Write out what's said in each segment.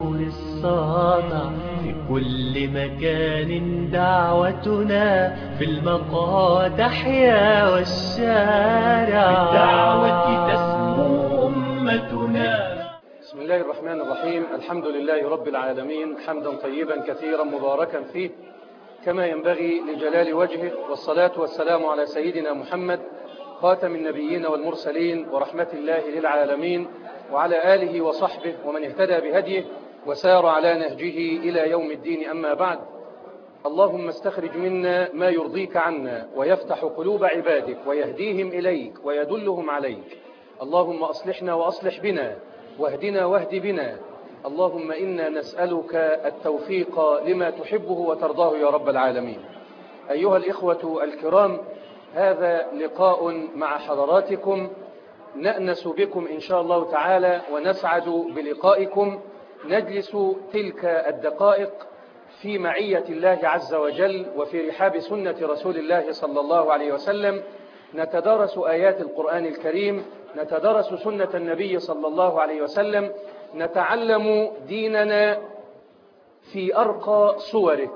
الساطع في كل مكان دعوتنا في المقهى تحيا والشارع بالدعوة تسمو أمتنا. بسم الله الرحمن الرحيم. الحمد لله رب العالمين، حمدا طيبا كثيرا مباركا فيه كما ينبغي لجلال وجهه، والصلاة والسلام على سيدنا محمد خاتم النبيين والمرسلين ورحمة الله للعالمين، وعلى آله وصحبه ومن اهتدى بهديه وسار على نهجه إلى يوم الدين. أما بعد، اللهم استخرج منا ما يرضيك عنا ويفتح قلوب عبادك ويهديهم إليك ويدلهم عليك. اللهم أصلحنا وأصلح بنا واهدنا واهد بنا. اللهم إنا نسألك التوفيق لما تحبه وترضاه يا رب العالمين. أيها الإخوة الكرام، هذا لقاء مع حضراتكم نأنس بكم إن شاء الله تعالى ونسعد بلقائكم. نجلس تلك الدقائق في معية الله عز وجل وفي رحاب سنة رسول الله صلى الله عليه وسلم، نتدارس آيات القرآن الكريم، نتدارس سنة النبي صلى الله عليه وسلم، نتعلم ديننا في أرقى صوره.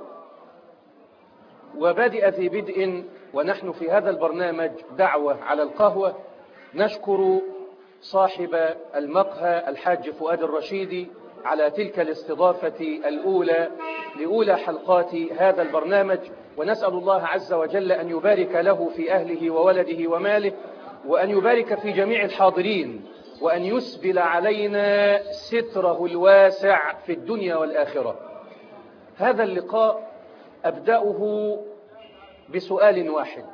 وبدأ في بدء ونحن في هذا البرنامج دعوة على القهوة. نشكر صاحب المقهى الحاج فؤاد الرشيدي على تلك الاستضافة الأولى لأولى حلقات هذا البرنامج، ونسأل الله عز وجل أن يبارك له في أهله وولده وماله، وأن يبارك في جميع الحاضرين، وأن يسبل علينا ستره الواسع في الدنيا والآخرة. هذا اللقاء أبدأه بسؤال واحد،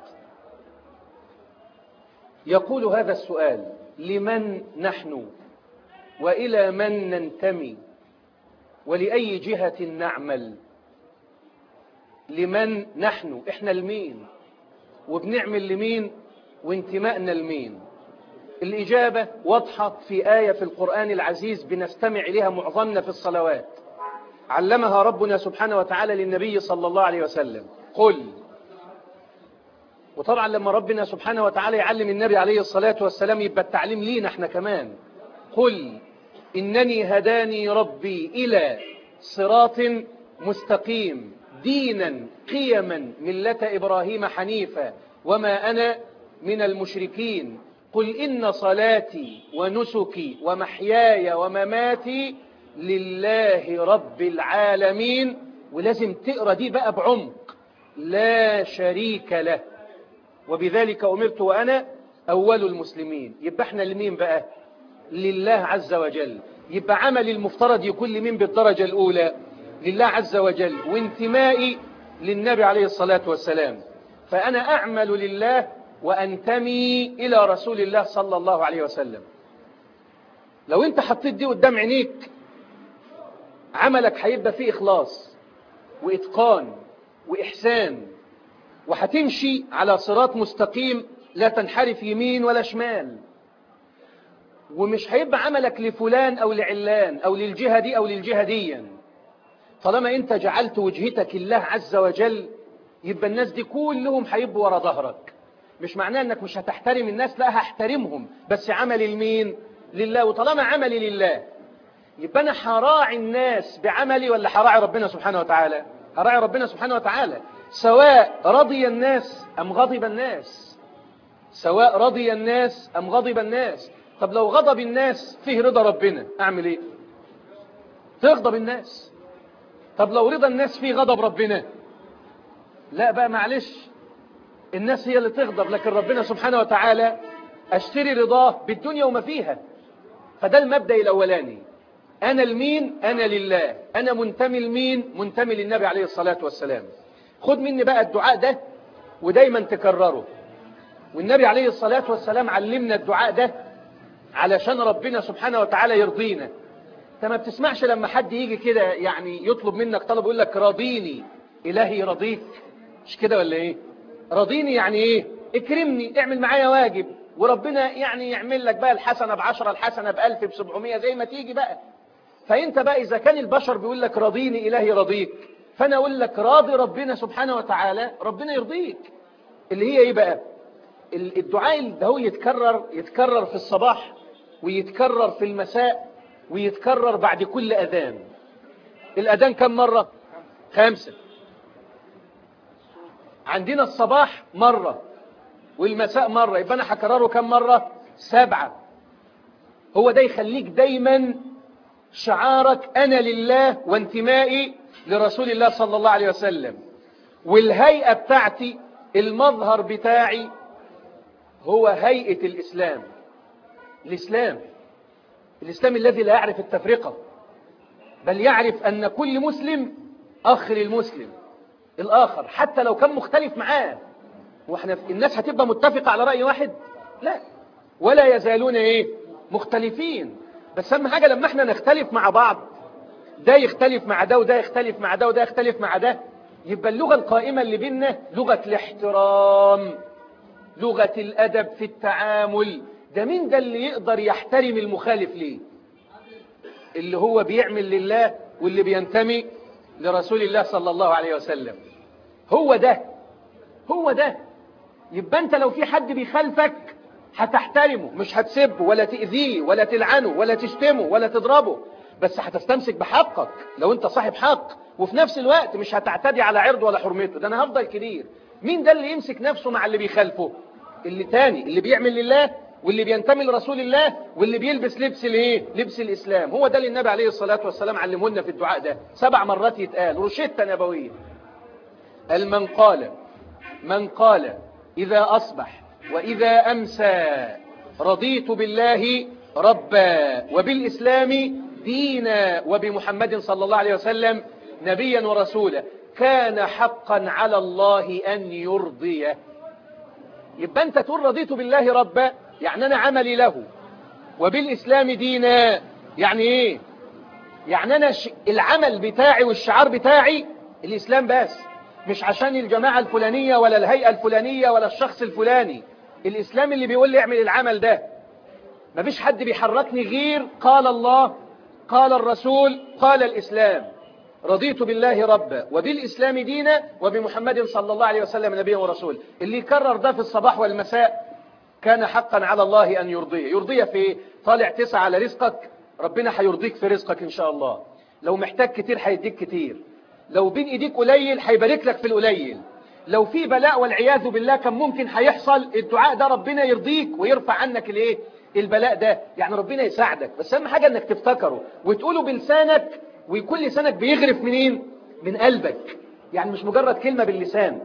يقول هذا السؤال: لمن نحن وإلى من ننتمي ولأي جهة نعمل؟ لمن نحن، إحنا لمين وبنعمل لمين وانتمائنا لمين؟ الإجابة واضحة في آية في القرآن العزيز بنستمع إليها معظمنا في الصلوات، علمها ربنا سبحانه وتعالى للنبي صلى الله عليه وسلم: قل. وطبعا لما ربنا سبحانه وتعالى يعلم النبي عليه الصلاة والسلام يبقى التعليم لينا احنا كمان. قل إنني هداني ربي إلى صراط مستقيم دينا قيما ملة إبراهيم حنيفا وما أنا من المشركين. قل إن صلاتي ونسكي ومحياي ومماتي لله رب العالمين. ولازم تقرأ دي بقى بعمق: لا شريك له وبذلك أمرت وأنا أول المسلمين. يبقى احنا لمين بقى؟ لله عز وجل. يبقى عملي المفترض يكون لمين بالدرجة الأولى؟ لله عز وجل، وانتمائي للنبي عليه الصلاة والسلام. فأنا أعمل لله وأنتمي إلى رسول الله صلى الله عليه وسلم. لو أنت حطيت دي قدام عينيك، عملك هيبقى فيه إخلاص وإتقان وإحسان، وهتمشي على صراط مستقيم لا تنحرف يمين ولا شمال. ومش هيبقى عملك لفلان أو لعلان أو للجهة دي أو للجهة دي. طالما أنت جعلت وجهتك الله عز وجل، يبقى الناس دي كلهم هيبقوا ورا ظهرك. مش معناه أنك مش هتحترم الناس، لا، هحترمهم، بس عملي لمين؟ لله. وطالما عملي لله، يبقى أنا هراعي الناس بعملي ولا هراعي ربنا سبحانه وتعالى؟ هراعي ربنا سبحانه وتعالى، سواء رضي الناس أم غضب الناس. سواء رضي الناس أم غضب الناس. طب لو غضب الناس فيه رضا ربنا، أعمل إيه؟ تغضب الناس. طب لو رضا الناس فيه غضب ربنا، لا بقى معلش، الناس هي اللي تغضب، لكن ربنا سبحانه وتعالى أشتري رضاه بالدنيا وما فيها. فده المبدأ الأولاني: أنا لمين؟ أنا لله. أنا منتمي لمين؟ منتمي للنبي عليه الصلاة والسلام. خد مني بقى الدعاء ده ودايما تكرره. والنبي عليه الصلاة والسلام علمنا الدعاء ده علشان ربنا سبحانه وتعالى يرضينا. انت ما بتسمعش لما حد يجي كده يعني يطلب منك طلب يقول لك: راضيني إلهي يرضيك؟ مش كده ولا ايه؟ راضيني يعني ايه؟ اكرمني، اعمل معايا واجب، وربنا يعني يعمل لك بقى الحسنة ب10، الحسنة ب1000، ب700، زي ما تيجي بقى. فانت بقى إذا كان البشر بيقول لك راضيني إلهي يرضيك، فأنا أقول لك راضي ربنا سبحانه وتعالى، ربنا يرضيك. اللي هي ايه بقى؟ الدعاء اللي هو يتكرر في الصباح، ويتكرر في المساء، ويتكرر بعد كل أذان. الأذان كم مرة؟ 5. عندنا الصباح مرة والمساء مرة، يبقى أنا هكرره كم مرة؟ 7. هو ده يخليك دايما شعارك أنا لله وانتمائي لرسول الله صلى الله عليه وسلم، والهيئة بتاعتي المظهر بتاعي هو هيئة الإسلام. الإسلام الذي لا يعرف التفرقة، بل يعرف أن كل مسلم أخ للمسلم الآخر حتى لو كان مختلف معاه. واحنا الناس هتبقى متفقة على رأي واحد؟ لا، ولا يزالون مختلفين. بس أهم حاجة لما احنا نختلف مع بعض، ده يختلف مع ده وده يختلف مع ده وده يختلف مع ده، يبقى اللغة القائمة اللي بيننا لغة الاحترام، لغة الأدب في التعامل. ده مين ده اللي يقدر يحترم المخالف ليه؟ اللي هو بيعمل لله واللي بينتمي لرسول الله صلى الله عليه وسلم. هو ده. يبقى انت لو في حد بيخالفك هتحترمه، مش هتسبه ولا تأذيه ولا تلعنه ولا تشتمه ولا تضربه، بس هتستمسك بحقك لو انت صاحب حق، وفي نفس الوقت مش هتعتدي على عرضه ولا حرمته. ده انا هفضل كبير. مين ده اللي يمسك نفسه مع اللي بيخالفه؟ اللي بيعمل لله واللي بينتمي لرسول الله واللي بيلبس لبس الإسلام. هو ده اللي النبي عليه الصلاة والسلام علمه لنا في الدعاء ده 7 مرات يتقال، روشتة نبوية. من قال إذا أصبح وإذا أمسى رضيت بالله ربا وبالإسلام دينا وبمحمد صلى الله عليه وسلم نبيا ورسولا كان حقا على الله أن يرضيه. يبقى أنت تقول رضيت بالله ربا، يعني أنا عملي له، وبالإسلام دينا، يعني إيه؟ يعني أنا العمل بتاعي والشعار بتاعي الإسلام بس، مش عشان الجماعة الفلانية ولا الهيئة الفلانية ولا الشخص الفلاني. الإسلام اللي بيقول لي اعمل العمل ده، مفيش حد بيحركني غير قال الله قال الرسول قال الإسلام. رضيت بالله ربا وبالإسلام دينا وبمحمد صلى الله عليه وسلم نبيا ورسول. اللي يكرر ده في الصباح والمساء كان حقا على الله أن يرضيه في طالع 9 على رزقك، ربنا هيرضيك في رزقك إن شاء الله. لو محتاج كتير هيديك كتير، لو بين إيديك قليل هيبارك لك في القليل. لو في بلاء والعياذ بالله كان ممكن هيحصل، الدعاء ده ربنا يرضيك ويرفع عنك البلاء ده. يعني ربنا يساعدك، بس أهم حاجة أنك تفتكره وتقوله بلسانك، ويكون لسانك بيغرف منين؟ من قلبك، يعني مش مجرد كلمة باللسان.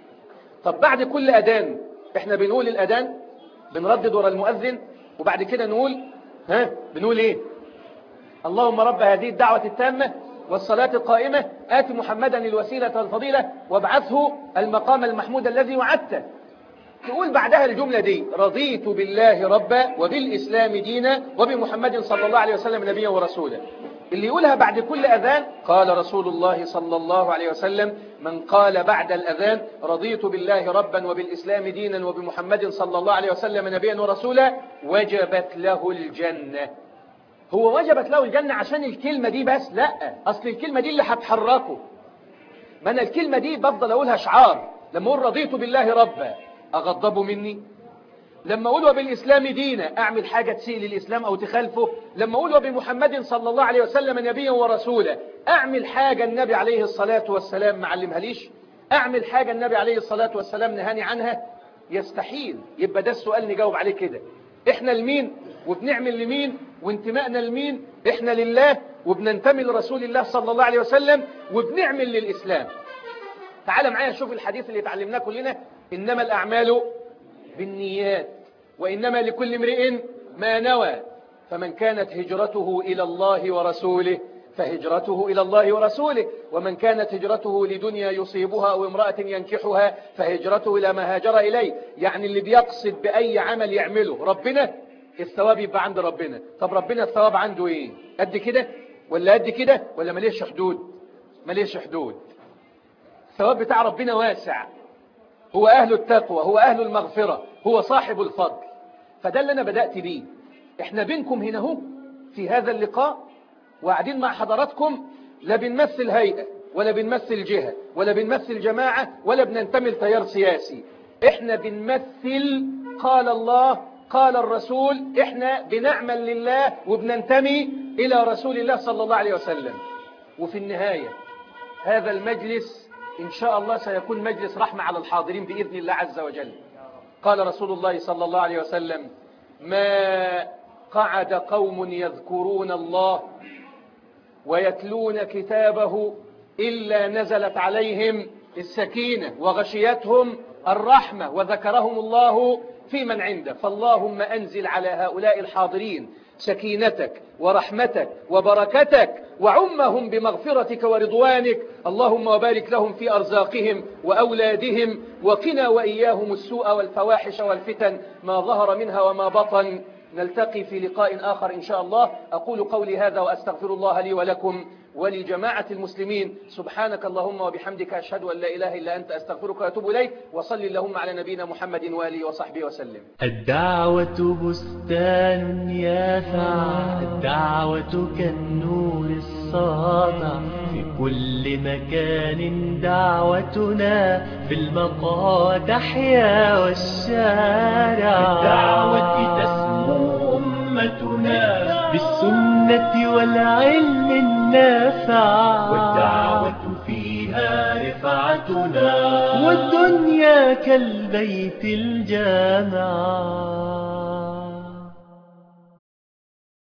طب بعد كل أذان احنا بنقول الأذان، بنردد ورا المؤذن، وبعد كده بنقول ايه؟ اللهم رب هذه الدعوة التامة والصلاة القائمة آت محمدا الوسيلة والفضيلة وابعثه المقام المحمود الذي وعدته. تقول بعدها الجملة دي: رضيت بالله ربا وبالإسلام دينا وبمحمد صلى الله عليه وسلم نبيا ورسولا. اللي يقولها بعد كل أذان قال رسول الله صلى الله عليه وسلم: من قال بعد الأذان رضيت بالله ربا وبالإسلام دينا وبمحمد صلى الله عليه وسلم نبيا ورسولا وجبت له الجنة. هو وجبت له الجنة عشان الكلمة دي بس؟ لا، أصل الكلمة دي اللي هتحركه. ما أنا الكلمة دي بفضل أقولها شعار. لما أقول رضيت بالله ربا أغضبه مني؟ لما أقول وبالإسلام دينا أعمل حاجة تسيء للإسلام أو تخالفه؟ لما أقول وبمحمد صلى الله عليه وسلم نبيا ورسولا أعمل حاجة النبي عليه الصلاة والسلام ما علمها ليش؟ أعمل حاجة النبي عليه الصلاة والسلام نهاني عنها؟ يستحيل. يبقى ده السؤال نجاوب عليه كده: إحنا لمين وبنعمل لمين وانتمائنا لمين؟ إحنا لله وبننتمي لرسول الله صلى الله عليه وسلم وبنعمل للإسلام. تعال معايا شوف الحديث اللي اتعلمناه كلنا: إنما الأعمال بالنيات وإنما لكل امرئ ما نوى، فمن كانت هجرته إلى الله ورسوله فهجرته إلى الله ورسوله، ومن كانت هجرته لدنيا يصيبها أو امرأة ينكحها فهجرته إلى ما هاجر إليه. يعني اللي بيقصد بأي عمل يعمله ربنا، الثواب يبقى عند ربنا. طب ربنا الثواب عنده إيه؟ قد كده ولا قد كده ولا مليش حدود؟ مليش حدود. الثواب بتاع ربنا واسع، هو أهل التقوى، هو أهل المغفرة، هو صاحب الفضل. فده اللي أنا بدأت بيه. إحنا بينكم هنا هو في هذا اللقاء وقاعدين مع حضراتكم، لا بنمثل هيئة ولا بنمثل جهة ولا بنمثل جماعة ولا بننتمي لتيار سياسي. إحنا بنمثل قال الله قال الرسول. إحنا بنعمل لله وبننتمي إلى رسول الله صلى الله عليه وسلم. وفي النهاية هذا المجلس إن شاء الله سيكون مجلس رحمة على الحاضرين بإذن الله عز وجل. قال رسول الله صلى الله عليه وسلم: ما قعد قوم يذكرون الله ويتلون كتابه إلا نزلت عليهم السكينة وغشيتهم الرحمة وذكرهم الله في من عنده. فاللهم أنزل على هؤلاء الحاضرين سكينتك ورحمتك وبركتك وعمهم بمغفرتك ورضوانك، اللهم وبارك لهم في أرزاقهم وأولادهم، وقنا وإياهم السوء والفواحش والفتن ما ظهر منها وما بطن. نلتقي في لقاء آخر إن شاء الله. أقول قولي هذا وأستغفر الله لي ولكم ولجماعة المسلمين. سبحانك اللهم وبحمدك، أشهد أن لا إله إلا أنت، أستغفرك وأتوب إليك. وصل اللهم على نبينا محمد وآله وصحبه وسلم. الدعوة بستان يافع، الدعوة كالنور الساطع، في كل مكان دعوتنا، في المقام تحيا والشارع. بالدعوة تسمو أمتنا، بالسنة والعلم النافع، والدعوة فيها رفعتنا، والدنيا كالبيت الجامع.